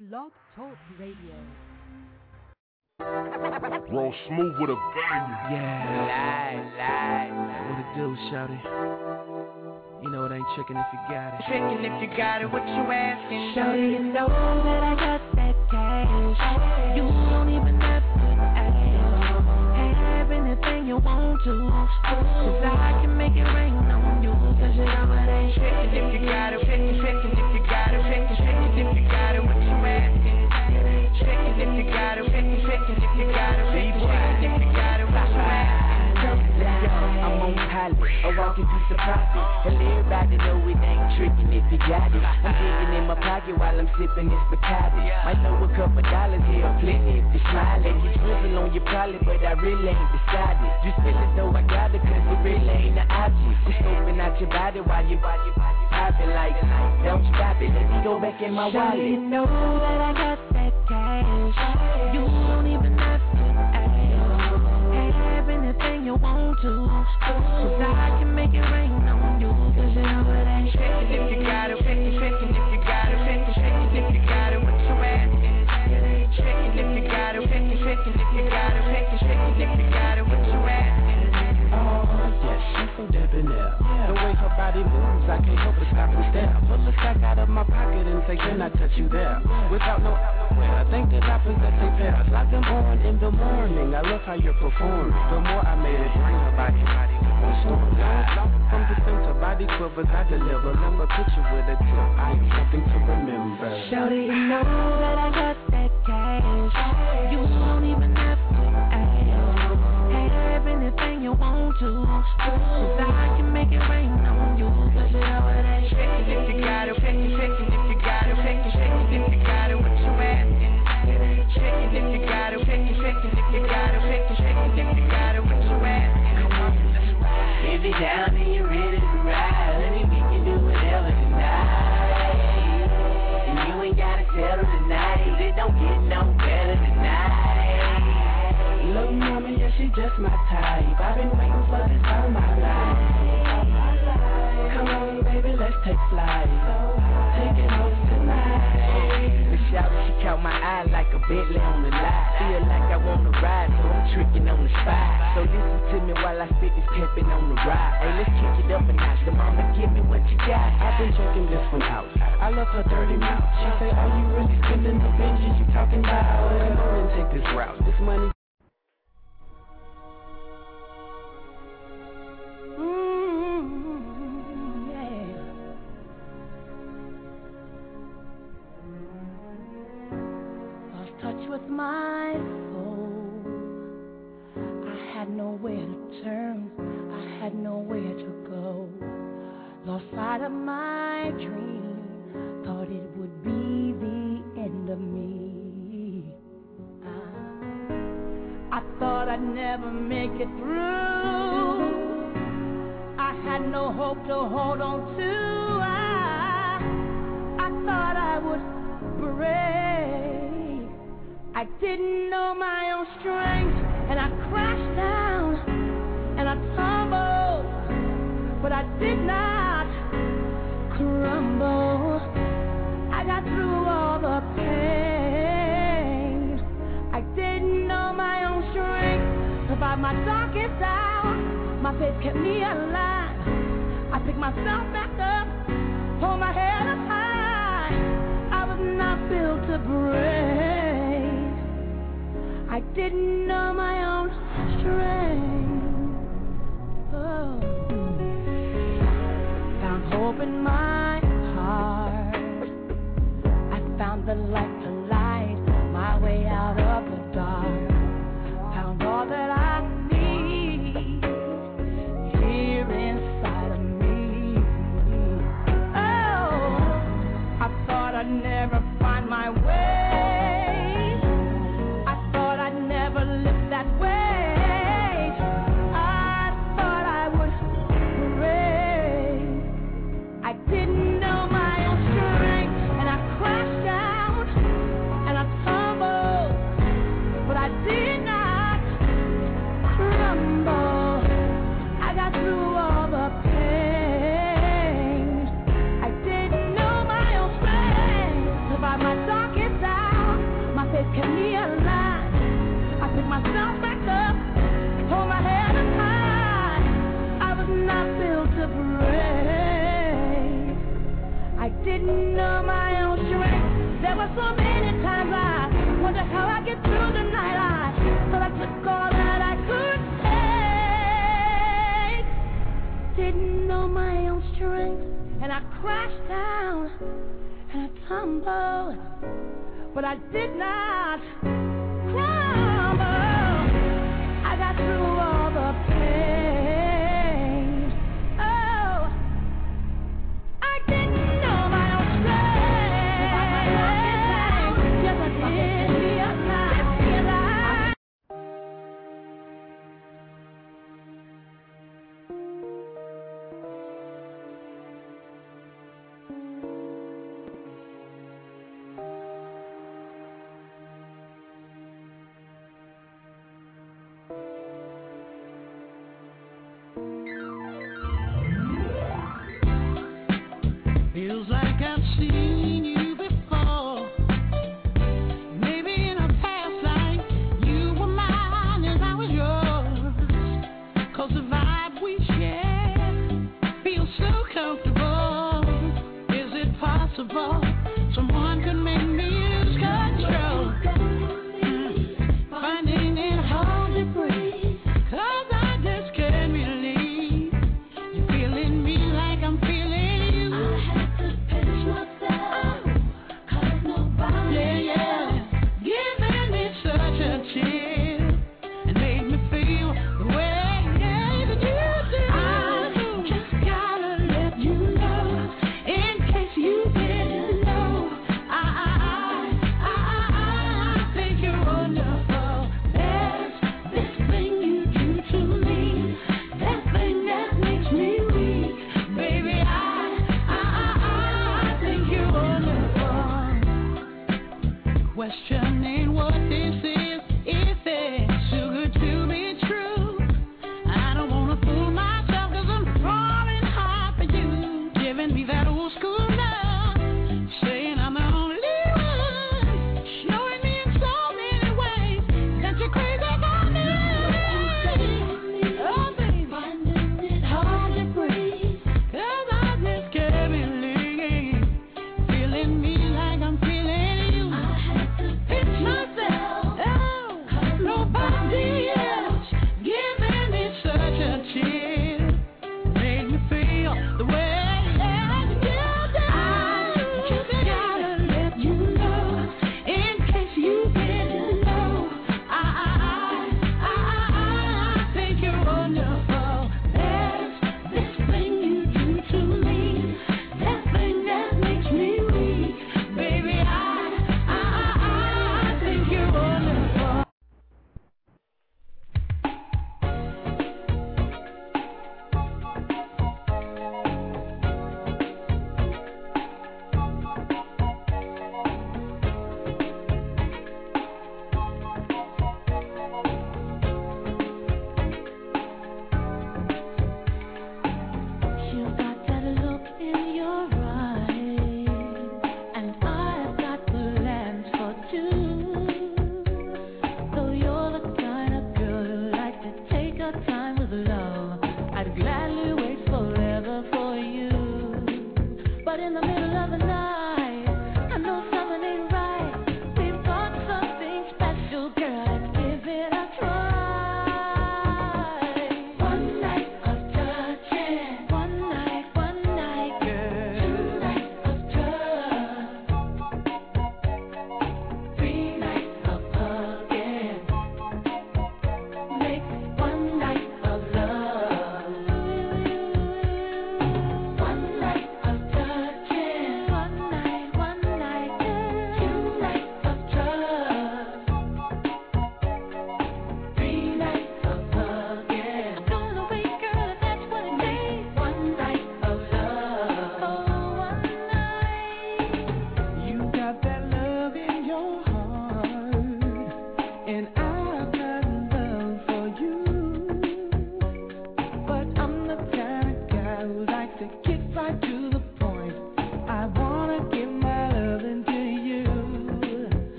Blog Talk Radio. Roll smooth with a banger. Yeah. What it do, shawty? You know it ain't trickin' if you got it. Trickin' if you got it, what you asking? Shawty, you know that I got that cash. You don't even have to ask. Have anything you want to, 'cause I can make it rain on you. 'Cause you know it ain't trickin' if you got it. Trickin' if you got it. Trickin' if you got it, what you asking? Trickin' if you got it. Trickin' if you got it. Trickin' if you got it, what you asking? I'm on pilot, a walking piece of profit. And everybody know it ain't tricking if you got it. I'm digging in my pocket while I'm sipping this Bacardi. Might know a couple dollars here, plenty if you're smiling. You drizzle on your probably, but I really ain't decided. Just feel as though I got it, 'cause it really ain't an object. Just scoping out your body while you popping like, don't stop it, let me go back in my wallet. You know that I got that cash. You don't even have to ask. Have anything you want to, 'cause I can make it rain on you. 'Cause you know it ain't trickin' if you got it. Trickin' if you got it. Trickin' if you got it, what you asking? Trickin' if you got it. Trickin' if you got it. Trickin' if you got it, what you asking? Oh, yeah, she's so debonair. The way her body moves, I can't help but stop and stare. Pull a stack out of my pocket and say, can I touch you there? Without no elsewhere, I think that I possess a pair. Like them on in the morning, I love how you're performing. The more I made it bring her body on storm. From the center, body quivers, I deliver. Remember, picture with a tip, I am something to remember. Shawty, you know that I got that cash. You don't even have to ask. Have anything you want to, 'cause I can make it rain on you. 'Cause you know it ain't trickin' if you got it. Trickin' if you got it. Trickin' if you got it, what you asking? Trickin' if you got it. Trickin' if you got it. Trickin' if you got it, what you asking? Come on, let's ride. If you're down and you're ready to ride, let me make you do whatever tonight. And you ain't gotta settle tonight, 'cause it don't get no better tonight. Little mama, yeah, she just my type. I've been waiting for this all my life. Come on, baby, let's take flight. Take it home tonight. The shout, she caught my eye like a Bentley on the lot. Feel like I wanna ride, so I'm tricking on the spot. So listen to me while I spit this pimpin' on the ride. Hey, let's kick it up a notch. The mama, give me what you got. I've been checking this one out. I love her dirty mouth. She say, are you really spending the binges you talking about? Come on and take this route. This money. with my soul. I had nowhere to turn, I had nowhere to go. Lost sight of my dream, thought it would be the end of me. I thought I'd never make it through. I had no hope to hold on to. I thought I would break. I didn't know my own strength, and I crashed down, and I tumbled, but I did not crumble. I got through all the pain. I didn't know my own strength. Survived my darkest hour. My faith kept me alive. I picked myself back up, hold my head up high. I was not built to break. I didn't know my own strength. Oh. Found hope in my heart. I found the light to light my way out of the dark. Found all that I need here inside of me. Oh, I thought I'd never find my way. it kept me alive. I picked myself back up, hold my head up high. I was not built to break. I didn't know my own strength. There were so many times I wondered how I get through the night. I thought I took all that I could take. Didn't know my own strength, and I crashed down and I tumbled, but I did not crumble. I got through all the pain. Oh, I didn't know my own strength. Yes, I did. Feels like I've seen you before. Maybe in a past life you were mine and I was yours. 'Cause the vibe we share feels so comfortable. Is it possible someone could make me lose control? Finding it hard to breathe, 'cause I just can't believe you're feeling me like I'm feeling. Questioning what they say.